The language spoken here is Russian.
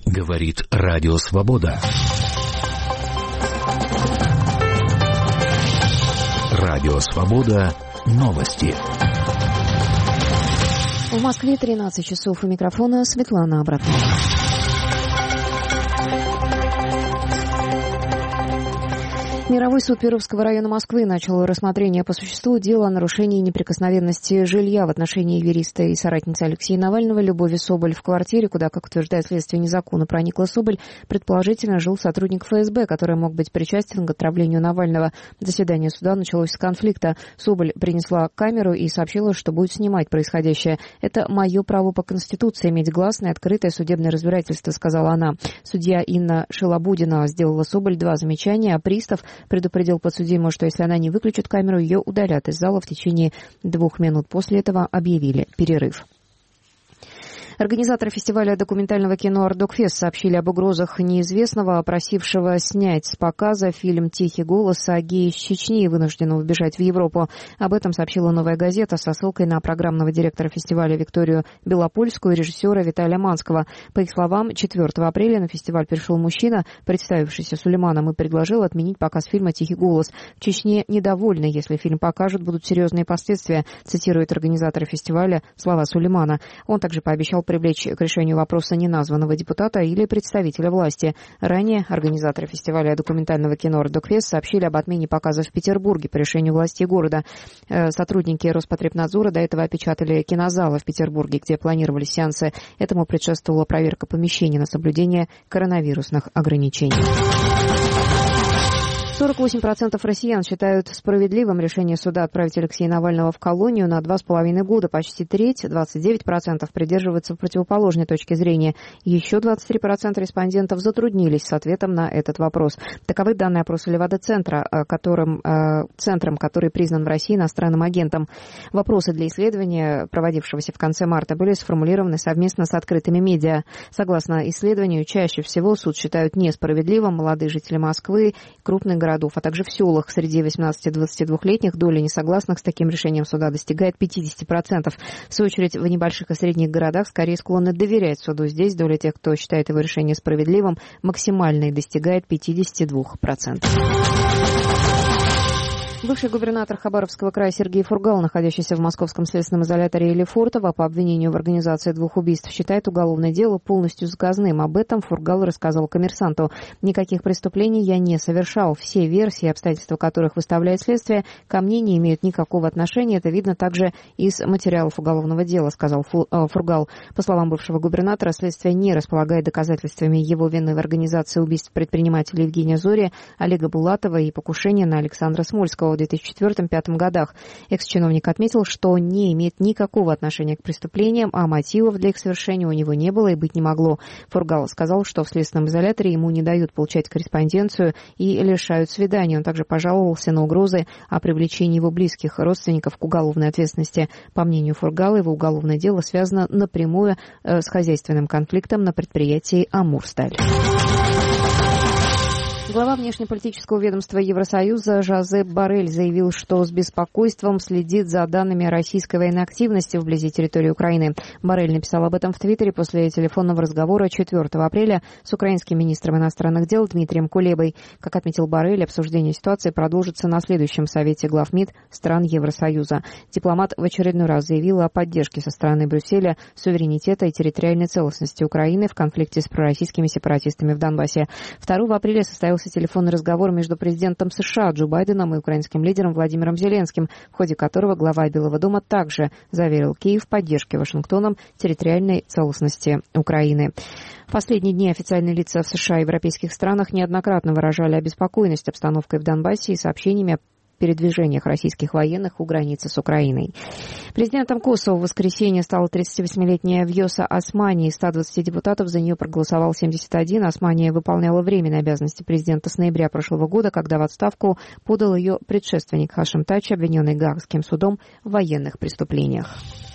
Говорит Радио Свобода. Радио Свобода. Новости. В Москве 13 часов. У микрофона Светлана Абратова. Мировой суд Перовского района Москвы начал рассмотрение по существу дела о нарушении неприкосновенности жилья в отношении юриста и соратницы Алексея Навального Любови Соболь. В квартире, куда, как утверждает следствие, незаконно проникла Соболь, предположительно жил сотрудник ФСБ, который мог быть причастен к отравлению Навального. Заседание суда началось с конфликта. Соболь принесла камеру и сообщила, что будет снимать происходящее. «Это мое право по Конституции иметь гласное, открытое судебное разбирательство», — сказала она. Судья Инна Шилобудина сделала Соболь 2 замечания, а пристав предупредил подсудимую, что если она не выключит камеру, ее удалят из зала в течение 2 минут. После этого объявили перерыв. Организаторы фестиваля документального кино «Ардокфест» сообщили об угрозах неизвестного, просившего снять с показа фильм «Тихий голос» о гее из Чечни, вынужденного бежать в Европу. Об этом сообщила «Новая газета» со ссылкой на программного директора фестиваля Викторию Белопольскую и режиссера Виталия Манского. По их словам, 4 апреля на фестиваль пришел мужчина, представившийся Сулейманом, и предложил отменить показ фильма «Тихий голос». В Чечне недовольны, если фильм покажут, будут серьезные последствия, цитирует организатор фестиваля слова Сулеймана. Он также пообещал привлечь к решению вопроса неназванного депутата или представителя власти. Ранее организаторы фестиваля документального кино «Ардокфест» сообщили об отмене показа в Петербурге по решению властей города. Сотрудники Роспотребнадзора до этого опечатали кинозалы в Петербурге, где планировались сеансы. Этому предшествовала проверка помещений на соблюдение коронавирусных ограничений. 48% россиян считают справедливым решение суда отправить Алексея Навального в колонию на 2,5 года. Почти треть, 29%, придерживаются противоположной точки зрения. Еще 23% респондентов затруднились с ответом на этот вопрос. Таковы данные опроса Левада-центра, центром, который признан в России иностранным агентом. Вопросы для исследования, проводившегося в конце марта, были сформулированы совместно с открытыми медиа. Согласно исследованию, чаще всего суд считают несправедливым молодые жители Москвы, крупных городов, а также в селах. Среди 18-22-летних доля несогласных с таким решением суда достигает 50%. В свою очередь, в небольших и средних городах скорее склонны доверять суду. Здесь доля тех, кто считает его решение справедливым, максимальной, достигает 52%. Бывший губернатор Хабаровского края Сергей Фургал, находящийся в московском следственном изоляторе Лефортово по обвинению в организации 2 убийств, считает уголовное дело полностью заказным. Об этом Фургал рассказал «Коммерсанту». «Никаких преступлений я не совершал. Все версии, обстоятельства которых выставляет следствие, ко мне не имеют никакого отношения. Это видно также из материалов уголовного дела», — сказал Фургал. По словам бывшего губернатора, следствие не располагает доказательствами его вины в организации убийств предпринимателей Евгения Зори, Олега Булатова и покушения на Александра Смольского в 2004-2005 годах. Экс-чиновник отметил, что не имеет никакого отношения к преступлениям, а мотивов для их совершения у него не было и быть не могло. Фургал сказал, что в следственном изоляторе ему не дают получать корреспонденцию и лишают свиданий. Он также пожаловался на угрозы о привлечении его близких родственников к уголовной ответственности. По мнению Фургала, его уголовное дело связано напрямую с хозяйственным конфликтом на предприятии «Амурсталь». Глава внешнеполитического ведомства Евросоюза Жозеп Боррель заявил, что с беспокойством следит за данными российской военной активности вблизи территории Украины. Боррель написал об этом в Твиттере после телефонного разговора 4 апреля с украинским министром иностранных дел Дмитрием Кулебой. Как отметил Боррель, обсуждение ситуации продолжится на следующем совете глав МИД стран Евросоюза. Дипломат в очередной раз заявил о поддержке со стороны Брюсселя суверенитета и территориальной целостности Украины в конфликте с пророссийскими сепаратистами в Донбассе. 2 апреля состоялся телефонный разговор между президентом США Джо Байденом и украинским лидером Владимиром Зеленским, в ходе которого глава Белого дома также заверил Киев в поддержке Вашингтоном территориальной целостности Украины. В последние дни официальные лица в США и европейских странах неоднократно выражали обеспокоенность обстановкой в Донбассе и сообщениями о передвижениях российских военных у границы с Украиной. Президентом Косово в воскресенье стала 38-летняя Вьоса Османи. Из 120 депутатов за нее проголосовал 71. Османи выполняла временные обязанности президента с ноября прошлого года, когда в отставку подал ее предшественник Хашим Тачи, обвиненный Гаагским судом в военных преступлениях.